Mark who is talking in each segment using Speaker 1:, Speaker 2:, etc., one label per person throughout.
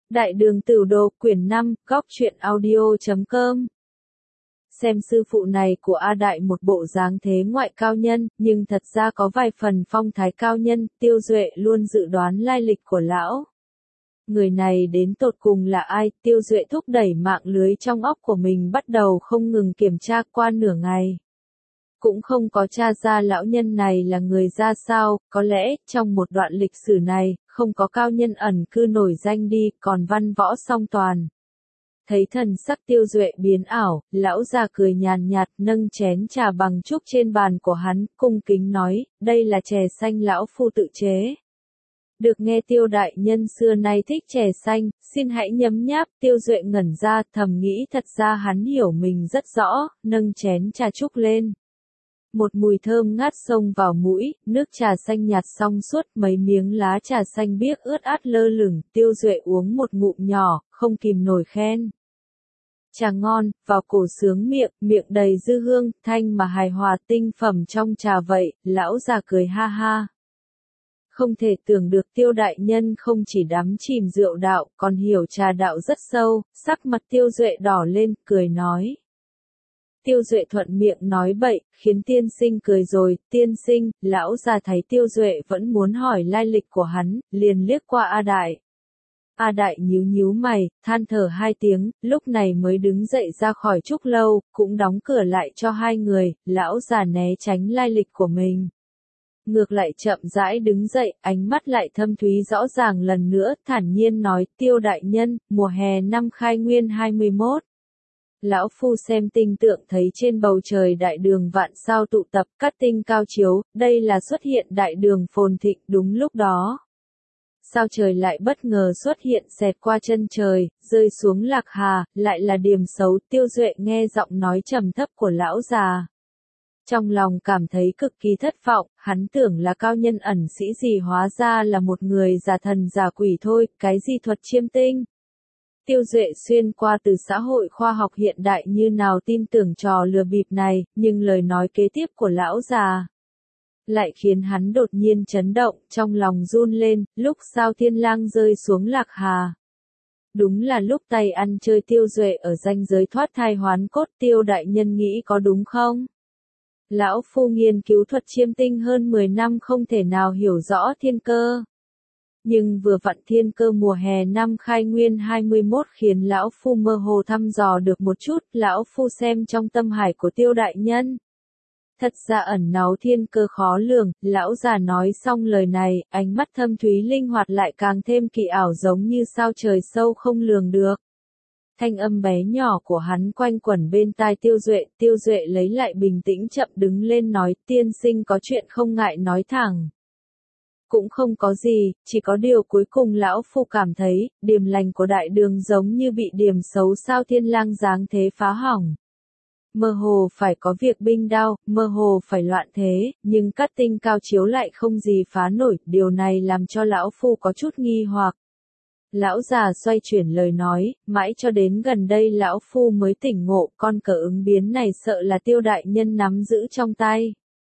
Speaker 1: Đại đường Tửu Đồ, quyển 5, góc truyện audio.com. Xem sư phụ này của A Đại một bộ dáng thế ngoại cao nhân, nhưng thật ra có vài phần phong thái cao nhân, Tiêu Duệ luôn dự đoán lai lịch của lão. Người này đến tột cùng là ai? Tiêu Duệ thúc đẩy mạng lưới trong óc của mình bắt đầu không ngừng kiểm tra qua nửa ngày. Cũng không có tra ra lão nhân này là người ra sao, có lẽ, trong một đoạn lịch sử này, không có cao nhân ẩn cư nổi danh đi, còn văn võ song toàn. Thấy thần sắc Tiêu Duệ biến ảo, lão già cười nhàn nhạt nâng chén trà bằng trúc trên bàn của hắn, cung kính nói, đây là chè xanh lão phu tự chế. Được nghe Tiêu đại nhân xưa nay thích chè xanh, xin hãy nhấm nháp. Tiêu Duệ ngẩn ra, thầm nghĩ thật ra hắn hiểu mình rất rõ, nâng chén trà trúc lên. Một mùi thơm ngát xông vào mũi, nước trà xanh nhạt trong suốt, mấy miếng lá trà xanh biếc ướt át lơ lửng, Tiêu Duệ uống một ngụm nhỏ, không kìm nổi khen. Trà ngon, vào cổ sướng miệng, miệng đầy dư hương, thanh mà hài hòa, tinh phẩm trong trà vậy. Lão già cười ha ha. Không thể tưởng được Tiêu đại nhân không chỉ đắm chìm rượu đạo, còn hiểu trà đạo rất sâu. Sắc mặt Tiêu Duệ đỏ lên, cười nói. Tiêu Duệ thuận miệng nói bậy, khiến tiên sinh cười rồi. Tiên sinh, lão già thấy Tiêu Duệ vẫn muốn hỏi lai lịch của hắn, liền liếc qua A Đại. A Đại nhíu nhíu mày, than thở hai tiếng, lúc này mới đứng dậy ra khỏi trúc lâu, cũng đóng cửa lại cho hai người. Lão già né tránh lai lịch của mình. Ngược lại chậm rãi đứng dậy, ánh mắt lại thâm thúy rõ ràng lần nữa, thản nhiên nói, Tiêu đại nhân, mùa hè năm Khai Nguyên 21. Lão phu xem tinh tượng thấy trên bầu trời đại đường vạn sao tụ tập, cát tinh cao chiếu, đây là xuất hiện đại đường phồn thịnh. Đúng lúc đó, sao trời lại bất ngờ xuất hiện xẹt qua chân trời, rơi xuống Lạc Hà, lại là điểm xấu. Tiêu Duệ nghe giọng nói trầm thấp của lão già. Trong lòng cảm thấy cực kỳ thất vọng, hắn tưởng là cao nhân ẩn sĩ gì hóa ra là một người giả thần giả quỷ thôi, cái gì thuật chiêm tinh. Tiêu Duệ xuyên qua từ xã hội khoa học hiện đại như nào tin tưởng trò lừa bịp này, nhưng lời nói kế tiếp của lão già lại khiến hắn đột nhiên chấn động, trong lòng run lên, lúc sao thiên lang rơi xuống Lạc Hà. Đúng là lúc tay ăn chơi Tiêu Duệ ở ranh giới thoát thai hoán cốt. Tiêu đại nhân nghĩ có đúng không? Lão phu nghiên cứu thuật chiêm tinh hơn 10 năm không thể nào hiểu rõ thiên cơ. Nhưng vừa vặn thiên cơ mùa hè năm Khai Nguyên 21 khiến lão phu mơ hồ thăm dò được một chút. Lão phu xem trong tâm hải của Tiêu đại nhân, thật ra ẩn náu thiên cơ khó lường. Lão già nói xong lời này, ánh mắt thâm thúy linh hoạt lại càng thêm kỳ ảo, giống như sao trời sâu không lường được. Thanh âm bé nhỏ của hắn quanh quẩn bên tai Tiêu Duệ. Tiêu Duệ lấy lại bình tĩnh chậm đứng lên nói, tiên sinh có chuyện không ngại nói thẳng. Cũng không có gì, chỉ có điều cuối cùng lão phu cảm thấy, điểm lành của đại đường giống như bị điểm xấu sao thiên lang giáng thế phá hỏng. Mơ hồ phải có việc binh đao, mơ hồ phải loạn thế, nhưng cát tinh cao chiếu lại không gì phá nổi, điều này làm cho lão phu có chút nghi hoặc. Lão già xoay chuyển lời nói, mãi cho đến gần đây lão phu mới tỉnh ngộ, con cờ ứng biến này sợ là Tiêu đại nhân nắm giữ trong tay.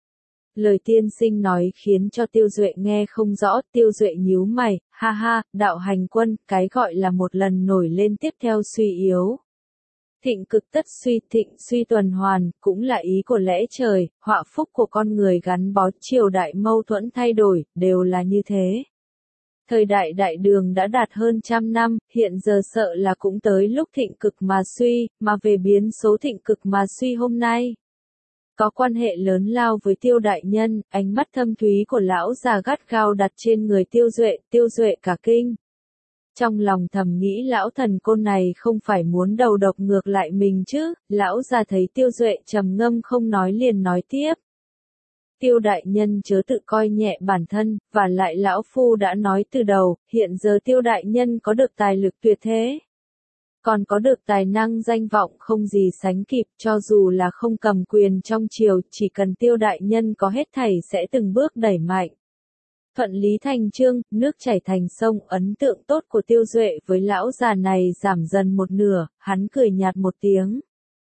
Speaker 1: Lời tiên sinh nói khiến cho Tiêu Duệ nghe không rõ. Tiêu Duệ nhíu mày, ha ha, đạo hành quân, cái gọi là một lần nổi lên tiếp theo suy yếu. Thịnh cực tất suy, thịnh suy tuần hoàn, cũng là ý của lẽ trời, họa phúc của con người gắn bó, triều đại mâu thuẫn thay đổi, đều là như thế. Thời đại đại đường đã đạt hơn 100 năm, hiện giờ sợ là cũng tới lúc thịnh cực mà suy, mà về biến số thịnh cực mà suy hôm nay. Có quan hệ lớn lao với Tiêu đại nhân. Ánh mắt thâm thúy của lão già gắt gao đặt trên người Tiêu Duệ cả kinh. Trong lòng thầm nghĩ lão thần côn này không phải muốn đầu độc ngược lại mình chứ. Lão già thấy Tiêu Duệ trầm ngâm không nói liền nói tiếp. Tiêu đại nhân chớ tự coi nhẹ bản thân, và lại lão phu đã nói từ đầu, hiện giờ Tiêu đại nhân có được tài lực tuyệt thế. Còn có được tài năng danh vọng không gì sánh kịp, cho dù là không cầm quyền trong triều, chỉ cần Tiêu đại nhân có hết thảy sẽ từng bước đẩy mạnh. Thuận lý thành chương, nước chảy thành sông. Ấn tượng tốt của Tiêu Duệ với lão già này giảm dần một nửa, hắn cười nhạt một tiếng.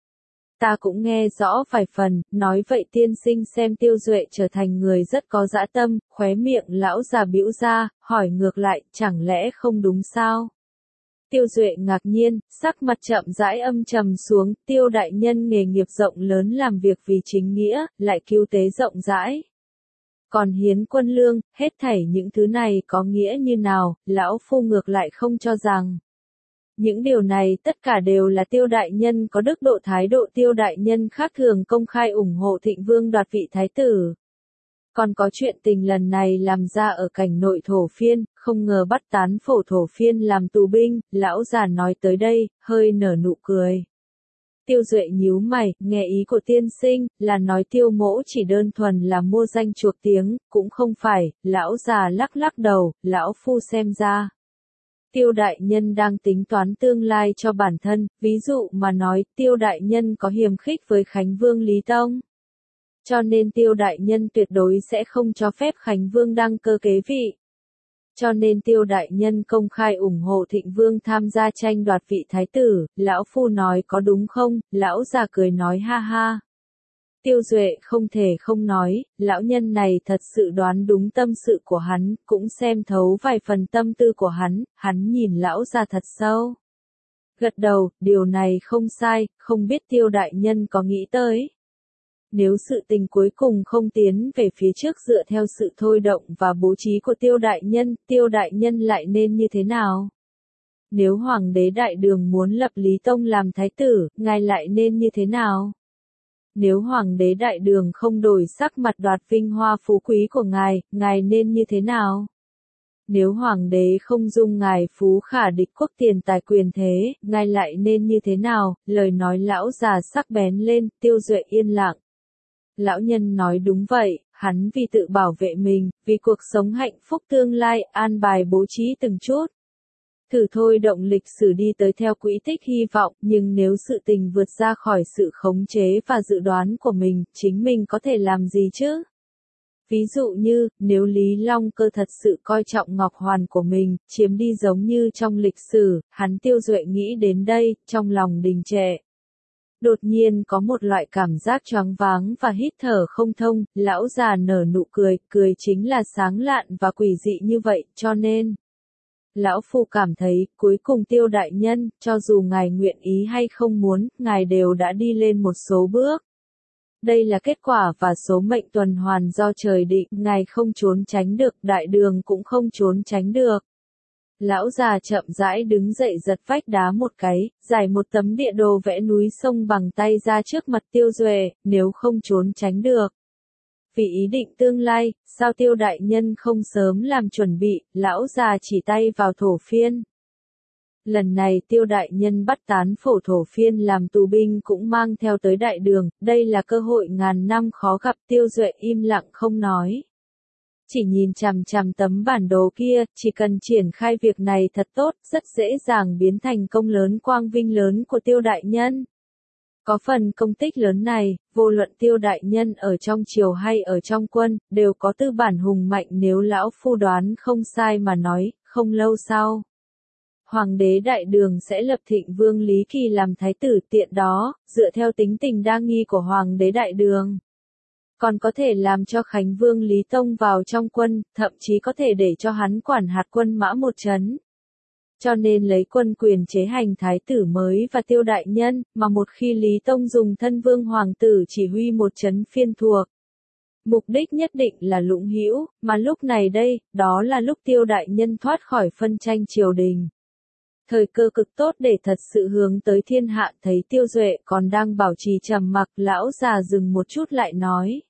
Speaker 1: Ta cũng nghe rõ vài phần, nói vậy tiên sinh xem Tiêu Duệ trở thành người rất có dã tâm. Khóe miệng lão già bĩu ra, hỏi ngược lại, chẳng lẽ không đúng sao? Tiêu Duệ ngạc nhiên, sắc mặt chậm rãi âm trầm xuống, Tiêu đại nhân nghề nghiệp rộng lớn làm việc vì chính nghĩa, lại cứu tế rộng rãi. Còn hiến quân lương, hết thảy những thứ này có nghĩa như nào, lão phu ngược lại không cho rằng. Những điều này tất cả đều là Tiêu đại nhân có đức độ thái độ Tiêu đại nhân khác thường công khai ủng hộ Thịnh Vương đoạt vị thái tử. Còn có chuyện tình lần này làm ra ở cảnh nội Thổ Phiên, không ngờ bắt tán phổ Thổ Phiên làm tù binh, lão già nói tới đây, hơi nở nụ cười. Tiêu Duệ nhíu mày, nghe ý của tiên sinh, là nói Tiêu mỗ chỉ đơn thuần là mua danh chuộc tiếng, cũng không phải, lão già lắc lắc đầu, lão phu xem ra. Tiêu đại nhân đang tính toán tương lai cho bản thân, ví dụ mà nói, Tiêu đại nhân có hiềm khích với Khánh Vương Lý Tông. Cho nên Tiêu đại nhân tuyệt đối sẽ không cho phép Khánh Vương đăng cơ kế vị. Cho nên Tiêu đại nhân công khai ủng hộ Thịnh Vương tham gia tranh đoạt vị thái tử, lão phu nói có đúng không? Lão già cười nói ha ha. Tiêu Duệ không thể không nói, lão nhân này thật sự đoán đúng tâm sự của hắn, cũng xem thấu vài phần tâm tư của hắn nhìn lão già thật sâu. Gật đầu, điều này không sai, không biết Tiêu đại nhân có nghĩ tới. Nếu sự tình cuối cùng không tiến về phía trước dựa theo sự thôi động và bố trí của Tiêu đại nhân lại nên như thế nào? Nếu Hoàng đế Đại Đường muốn lập Lý Tông làm thái tử, ngài lại nên như thế nào? Nếu Hoàng đế Đại Đường không đổi sắc mặt đoạt vinh hoa phú quý của ngài nên như thế nào? Nếu Hoàng đế không dung ngài phú khả địch quốc tiền tài quyền thế, ngài lại nên như thế nào? Lời nói lão già sắc bén lên, Tiêu Duệ yên lặng. Lão nhân nói đúng vậy, hắn vì tự bảo vệ mình, vì cuộc sống hạnh phúc tương lai, an bài bố trí từng chút. Thử thôi động lịch sử đi tới theo quỹ tích hy vọng, nhưng nếu sự tình vượt ra khỏi sự khống chế và dự đoán của mình, chính mình có thể làm gì chứ? Ví dụ như, nếu Lý Long Cơ thật sự coi trọng Ngọc Hoàn của mình, chiếm đi giống như trong lịch sử, hắn Tiêu Duệ nghĩ đến đây, trong lòng đình trệ. Đột nhiên có một loại cảm giác choáng váng và hít thở không thông, lão già nở nụ cười, cười chính là sáng lạn và quỷ dị như vậy, cho nên. Lão phu cảm thấy, cuối cùng Tiêu đại nhân, cho dù ngài nguyện ý hay không muốn, ngài đều đã đi lên một số bước. Đây là kết quả và số mệnh tuần hoàn do trời định, ngài không trốn tránh được, Đại Đường cũng không trốn tránh được. Lão già chậm rãi đứng dậy giật vách đá một cái, giải một tấm địa đồ vẽ núi sông bằng tay ra trước mặt Tiêu Duệ, nếu không trốn tránh được. Vì ý định tương lai, sao Tiêu đại nhân không sớm làm chuẩn bị, lão già chỉ tay vào Thổ Phiên. Lần này Tiêu đại nhân bắt tán phổ Thổ Phiên làm tù binh cũng mang theo tới Đại Đường, đây là cơ hội ngàn năm khó gặp. Tiêu Duệ im lặng không nói. Chỉ nhìn chằm chằm tấm bản đồ kia, chỉ cần triển khai việc này thật tốt, rất dễ dàng biến thành công lớn quang vinh lớn của Tiêu đại nhân. Có phần công tích lớn này, vô luận Tiêu đại nhân ở trong triều hay ở trong quân, đều có tư bản hùng mạnh nếu lão phu đoán không sai mà nói, không lâu sau. Hoàng đế Đại Đường sẽ lập Thịnh Vương Lý Kỳ làm thái tử, tiện đó, dựa theo tính tình đa nghi của Hoàng đế Đại Đường. Còn có thể làm cho Khánh Vương Lý Tông vào trong quân, thậm chí có thể để cho hắn quản hạt quân mã một trấn. Cho nên lấy quân quyền chế hành thái tử mới và Tiêu đại nhân, mà một khi Lý Tông dùng thân vương hoàng tử chỉ huy một trấn phiên thuộc. Mục đích nhất định là lũng hữu, mà lúc này đây, đó là lúc Tiêu đại nhân thoát khỏi phân tranh triều đình. Thời cơ cực tốt để thật sự hướng tới thiên hạ, thấy Tiêu Duệ còn đang bảo trì trầm mặc, lão già dừng một chút lại nói.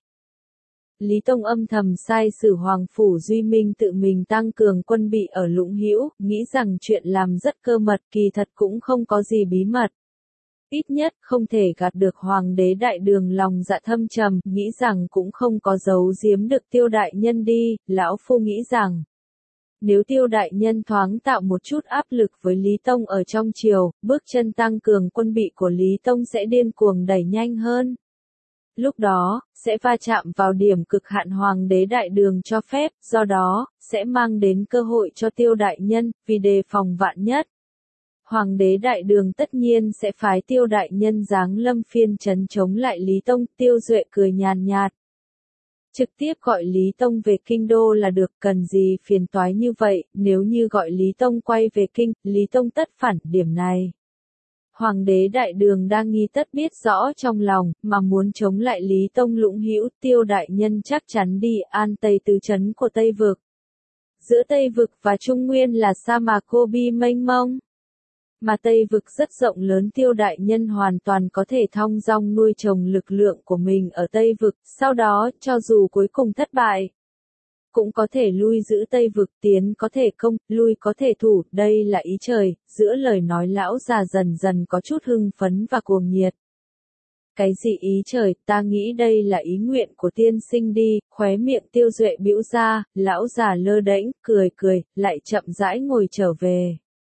Speaker 1: Lý Tông âm thầm sai sử Hoàng Phủ Duy Minh tự mình tăng cường quân bị ở Lũng Hữu, nghĩ rằng chuyện làm rất cơ mật, kỳ thật cũng không có gì bí mật. Ít nhất không thể gạt được Hoàng đế Đại Đường lòng dạ thâm trầm, nghĩ rằng cũng không có giấu giếm được Tiêu đại nhân đi, lão phu nghĩ rằng. Nếu Tiêu đại nhân thoáng tạo một chút áp lực với Lý Tông ở trong triều, bước chân tăng cường quân bị của Lý Tông sẽ điên cuồng đẩy nhanh hơn. Lúc đó, sẽ va chạm vào điểm cực hạn Hoàng đế Đại Đường cho phép, do đó, sẽ mang đến cơ hội cho Tiêu đại nhân, vì đề phòng vạn nhất. Hoàng đế Đại Đường tất nhiên sẽ phái Tiêu đại nhân giáng lâm phiên trấn chống lại Lý Tông, Tiêu Duệ cười nhàn nhạt. Trực tiếp gọi Lý Tông về kinh đô là được, cần gì phiền toái như vậy, nếu như gọi Lý Tông quay về kinh, Lý Tông tất phản, điểm này. Hoàng đế Đại Đường đang nghi tất biết rõ trong lòng, mà muốn chống lại Lý Tông lũng hữu, Tiêu đại nhân chắc chắn đi an Tây tứ trấn của Tây Vực. Giữa Tây Vực và Trung Nguyên là sa mạc Gobi mênh mông. Mà Tây Vực rất rộng lớn, Tiêu đại nhân hoàn toàn có thể thong dong nuôi trồng lực lượng của mình ở Tây Vực, sau đó, cho dù cuối cùng thất bại, cũng có thể lui giữ Tây Vực, tiến có thể công, lui có thể thủ, đây là ý trời. Giữa lời nói lão già dần dần có chút hưng phấn và cuồng nhiệt. Cái gì ý trời, ta nghĩ đây là ý nguyện của tiên sinh đi, khóe miệng Tiêu Duệ bĩu ra, lão già lơ đễnh, cười cười, lại chậm rãi ngồi trở về.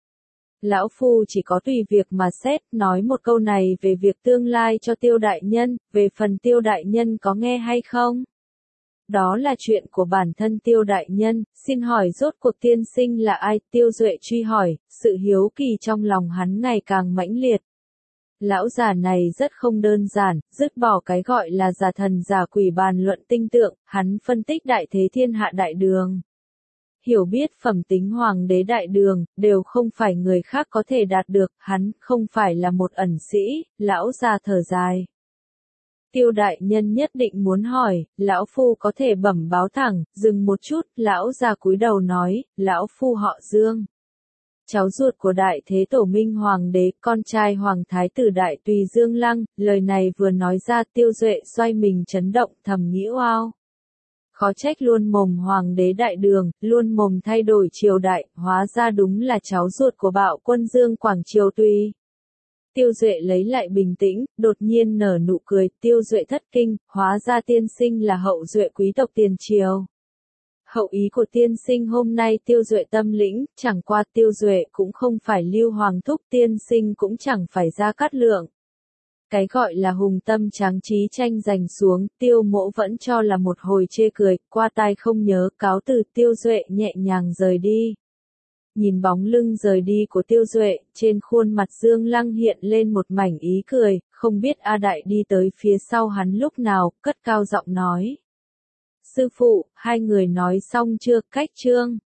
Speaker 1: Lão Phu chỉ có tùy việc mà xét, nói một câu này về việc tương lai cho Tiêu đại nhân, về phần Tiêu đại nhân có nghe hay không? Đó là chuyện của bản thân Tiêu đại nhân, xin hỏi rốt cuộc tiên sinh là ai? Tiêu Duệ truy hỏi, sự hiếu kỳ trong lòng hắn ngày càng mãnh liệt. Lão già này rất không đơn giản, dứt bỏ cái gọi là giả thần giả quỷ bàn luận tinh tượng, hắn phân tích đại thế thiên hạ Đại Đường. Hiểu biết phẩm tính Hoàng đế Đại Đường, đều không phải người khác có thể đạt được, hắn không phải là một ẩn sĩ, lão già thở dài. Tiêu đại nhân nhất định muốn hỏi, lão Phu có thể bẩm báo thẳng, dừng một chút, lão già cúi đầu nói, lão Phu họ Dương. Cháu ruột của Đại Thế Tổ Minh Hoàng đế, con trai Hoàng Thái tử Đại Tùy Dương Lăng, lời này vừa nói ra Tiêu Duệ xoay mình chấn động thầm nghĩ oao. Khó trách luôn mồm Hoàng đế Đại Đường, luôn mồm thay đổi triều đại, hóa ra đúng là cháu ruột của Bạo Quân Dương Quảng Triều Tùy. Tiêu Duệ lấy lại bình tĩnh, đột nhiên nở nụ cười, Tiêu Duệ thất kinh, hóa ra tiên sinh là hậu duệ quý tộc tiền triều. Hậu ý của tiên sinh hôm nay Tiêu Duệ tâm lĩnh, chẳng qua Tiêu Duệ cũng không phải Lưu Hoàng thúc, tiên sinh cũng chẳng phải Gia Cát Lượng. Cái gọi là hùng tâm tráng trí tranh giành xuống, Tiêu Mỗ vẫn cho là một hồi chê cười, qua tai không nhớ, cáo từ. Tiêu Duệ nhẹ nhàng rời đi. Nhìn bóng lưng rời đi của Tiêu Duệ, trên khuôn mặt Dương Lăng hiện lên một mảnh ý cười, không biết A Đại đi tới phía sau hắn lúc nào, cất cao giọng nói. Sư phụ, hai người nói xong chưa, cách chương.